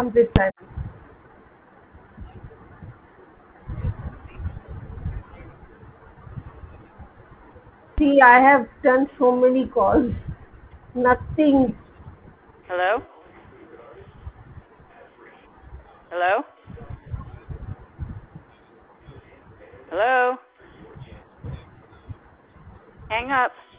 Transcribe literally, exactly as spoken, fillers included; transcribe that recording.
complete silence. See, I have done so many calls. Nothing. Hello? Hello? Hello? Hang up.